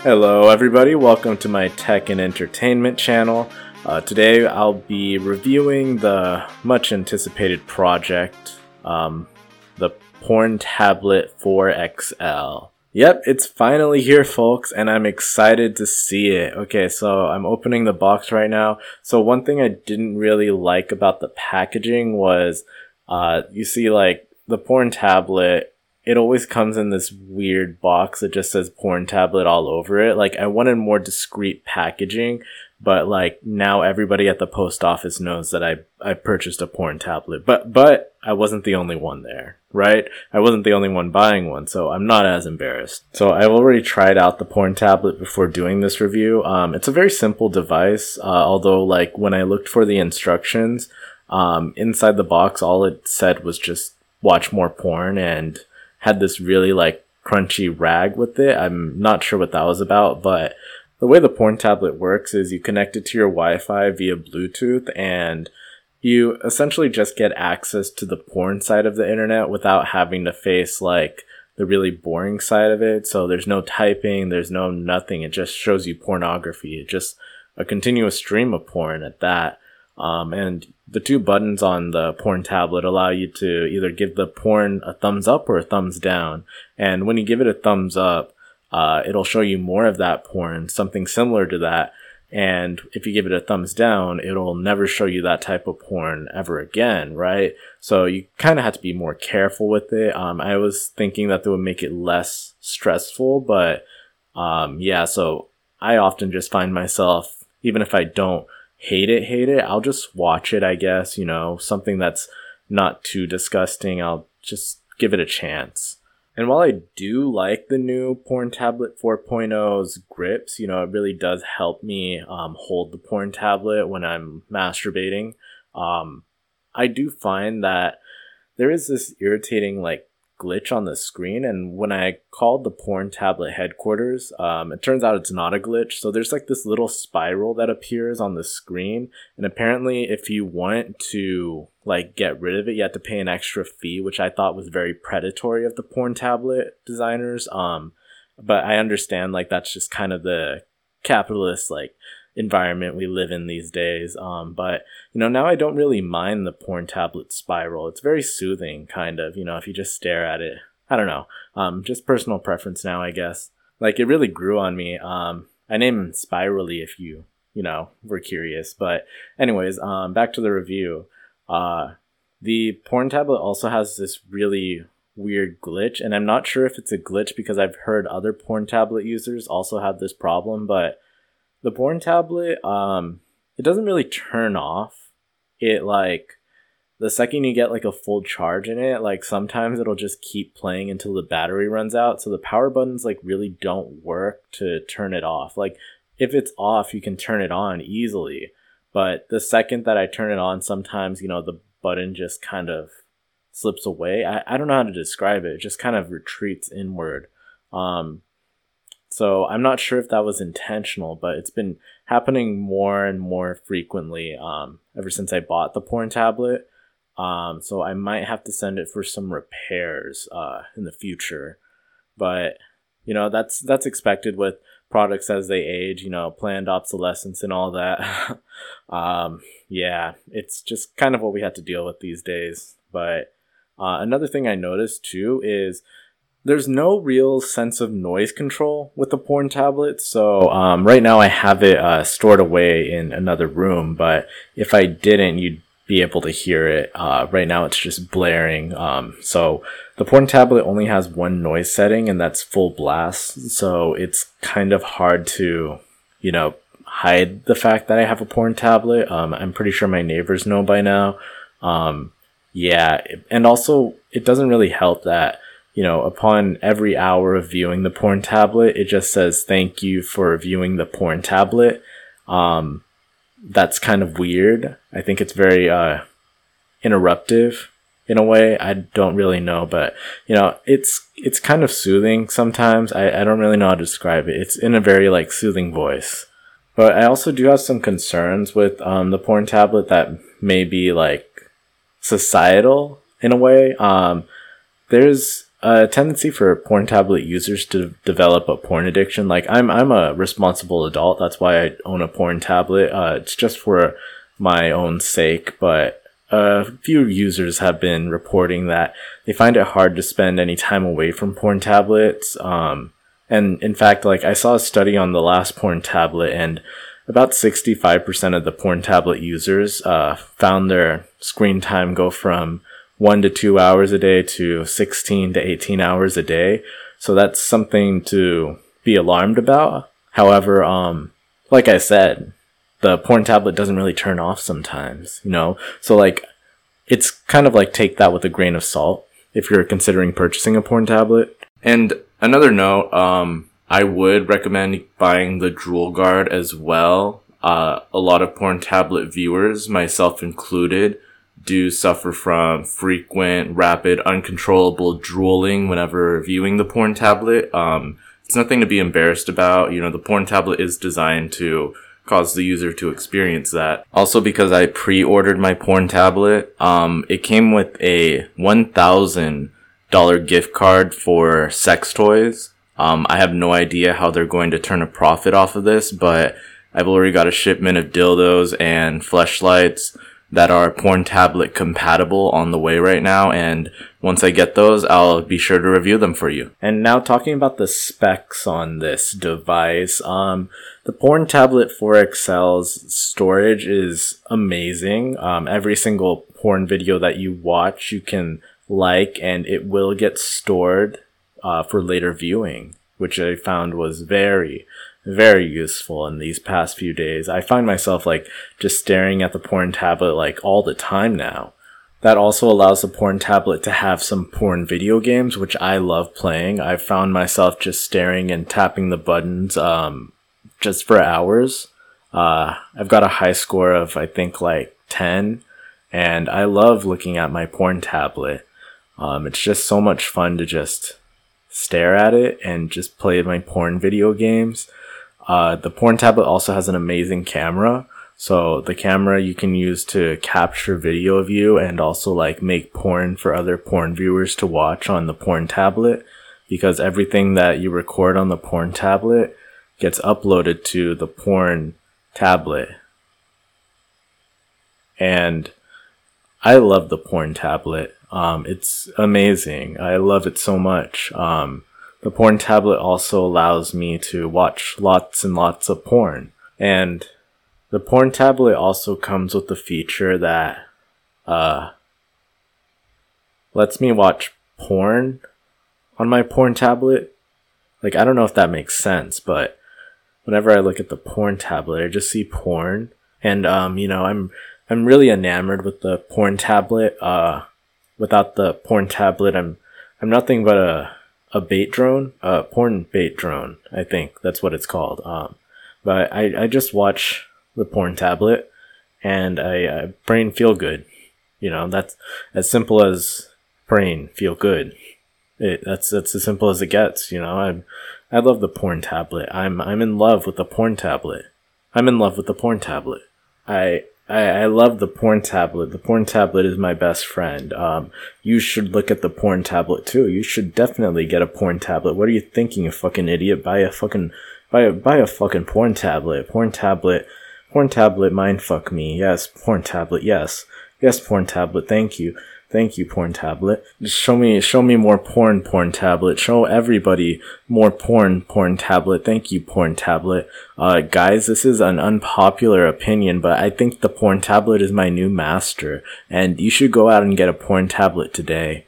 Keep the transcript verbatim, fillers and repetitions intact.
Hello everybody, welcome to my tech and entertainment channel. Uh, today I'll be reviewing the much anticipated project, um, the Porn Tablet four X L. Yep, it's finally here folks, and I'm excited to see it. Okay, so I'm opening the box right now. So one thing I didn't really like about the packaging was, uh, you see like the Porn Tablet, it always comes in this weird box that just says Porn Tablet all over it. Like, I wanted more discreet packaging, but like now everybody at the post office knows that I, I purchased a Porn Tablet. But, but I wasn't the only one there, right? I wasn't the only one buying one, so I'm not as embarrassed. So I've already tried out the Porn Tablet before doing this review. Um, it's a very simple device, uh, although like when I looked for the instructions, um, inside the box, all it said was just watch more porn and had this really like crunchy rag with it. I'm not sure what that was about, but the way the Porn Tablet works is you connect it to your Wi-Fi via Bluetooth, and you essentially just get access to the porn side of the internet without having to face like the really boring side of it. So there's no typing, there's no nothing. It just shows you pornography. It's just a continuous stream of porn at that. Um, and the two buttons on the Porn Tablet allow you to either give the porn a thumbs up or a thumbs down. And when you give it a thumbs up, uh, it'll show you more of that porn, something similar to that. And if you give it a thumbs down, it'll never show you that type of porn ever again, right? So you kind of have to be more careful with it. Um, I was thinking that that would make it less stressful, but um, yeah, so I often just find myself, even if I don't hate it, hate it, I'll just watch it, I guess, you know, something that's not too disgusting, I'll just give it a chance. And while I do like the new Porn Tablet four point oh's grips, you know, it really does help me um, hold the Porn Tablet when I'm masturbating, um, I do find that there is this irritating, like, glitch on the screen, and when I called the Porn Tablet headquarters, um, it turns out it's not a glitch. So there's like this little spiral that appears on the screen, and apparently if you want to like get rid of it, you have to pay an extra fee, which I thought was very predatory of the Porn Tablet designers. Um, but I understand like that's just kind of the capitalist like environment we live in these days. Um, but you know, now I don't really mind the Porn Tablet spiral. It's very soothing, kind of, you know, if you just stare at it. I don't know. Um, just personal preference now, I guess. Like, it really grew on me. Um, I named him Spirally if you, you know, were curious. But anyways, um, back to the review. Uh, the Porn Tablet also has this really weird glitch, and I'm not sure if it's a glitch because I've heard other Porn Tablet users also have this problem, but the Porn Tablet, um, it doesn't really turn off. It, like, the second you get, like, a full charge in it, like, sometimes it'll just keep playing until the battery runs out. So the power buttons, like, really don't work to turn it off. Like, if it's off, you can turn it on easily. But the second that I turn it on, sometimes, you know, the button just kind of slips away. I, I don't know how to describe it. It just kind of retreats inward. Um... So I'm not sure if that was intentional, but it's been happening more and more frequently um, ever since I bought the Porn Tablet. Um, so I might have to send it for some repairs uh, in the future. But, you know, that's that's expected with products as they age, you know, planned obsolescence and all that. um, yeah, it's just kind of what we have to deal with these days. But uh, another thing I noticed too is there's no real sense of noise control with the Porn Tablet. So um, right now I have it uh, stored away in another room, but if I didn't, you'd be able to hear it. Uh, right now it's just blaring. Um, so the Porn Tablet only has one noise setting, and that's full blast. So it's kind of hard to, you know, hide the fact that I have a Porn Tablet. Um, I'm pretty sure my neighbors know by now. Um, yeah, and also it doesn't really help that, you know, upon every hour of viewing the Porn Tablet, it just says, thank you for viewing the Porn Tablet. Um, that's kind of weird. I think it's very, uh, interruptive in a way. I don't really know, but, you know, it's, it's kind of soothing sometimes. I, I don't really know how to describe it. It's in a very, like, soothing voice. But I also do have some concerns with, um, the Porn Tablet that may be, like, societal in a way. Um, there's a tendency for porn tablet users to develop a porn addiction. Like I'm, I'm a responsible adult. That's why I own a porn tablet. Uh, it's just for my own sake, but a few users have been reporting that they find it hard to spend any time away from porn tablets. Um, and in fact, like I saw a study on the last porn tablet, and about sixty-five percent of the porn tablet users uh, found their screen time go from one to two hours a day to sixteen to eighteen hours a day. So that's something to be alarmed about. However, um, like I said, the porn tablet doesn't really turn off sometimes, you know? So like, it's kind of like take that with a grain of salt if you're considering purchasing a porn tablet. And another note, um, I would recommend buying the Drool Guard as well. Uh, a lot of porn tablet viewers, myself included, do suffer from frequent, rapid, uncontrollable drooling whenever viewing the porn tablet. Um, it's nothing to be embarrassed about. You know, the porn tablet is designed to cause the user to experience that. Also, because I pre-ordered my porn tablet, um, it came with a one thousand dollars gift card for sex toys. Um, I have no idea how they're going to turn a profit off of this, but I've already got a shipment of dildos and fleshlights that are porn tablet compatible on the way right now, and once I get those, I'll be sure to review them for you. And now talking about the specs on this device, um, the Porn Tablet four X L's storage is amazing. Um, every single porn video that you watch, you can like, and it will get stored uh, for later viewing, which I found was very, very useful in these past few days. I find myself like just staring at the porn tablet like all the time now. That also allows the porn tablet to have some porn video games, which I love playing. I found myself just staring and tapping the buttons um, just for hours. Uh, I've got a high score of I think like ten, and I love looking at my porn tablet. Um, it's just so much fun to just stare at it and just play my porn video games. Uh, the porn tablet also has an amazing camera. So the camera you can use to capture video of you and also like make porn for other porn viewers to watch on the porn tablet, because everything that you record on the porn tablet gets uploaded to the porn tablet. And I love the porn tablet. Um, it's amazing. I love it so much. Um, The porn tablet also allows me to watch lots and lots of porn. And the porn tablet also comes with the feature that uh, lets me watch porn on my porn tablet. Like, I don't know if that makes sense, but whenever I look at the porn tablet, I just see porn. And, um, you know, I'm I'm really enamored with the porn tablet. Uh, without the porn tablet, I'm I'm nothing but a a bait drone, a porn bait drone, I think that's what it's called. Um, but I, I just watch the porn tablet and I, I brain feel good. You know, that's as simple as brain feel good. It, that's, that's as simple as it gets. You know, I'm, I love the porn tablet. I'm, I'm in love with the porn tablet. I'm in love with the porn tablet. I, I, I love the porn tablet. The porn tablet is my best friend. Um, you should look at the porn tablet too. You should definitely get a porn tablet. What are you thinking, you fucking idiot? Buy a fucking, buy a, buy a fucking porn tablet. Porn tablet, porn tablet, mindfuck me. Yes, porn tablet, yes. Yes, porn tablet, thank you. Thank you, porn tablet. Just show me, show me more porn, porn tablet. Show everybody more porn, porn tablet. Thank you, porn tablet. Uh, guys, this is an unpopular opinion, but I think the porn tablet is my new master, and you should go out and get a porn tablet today.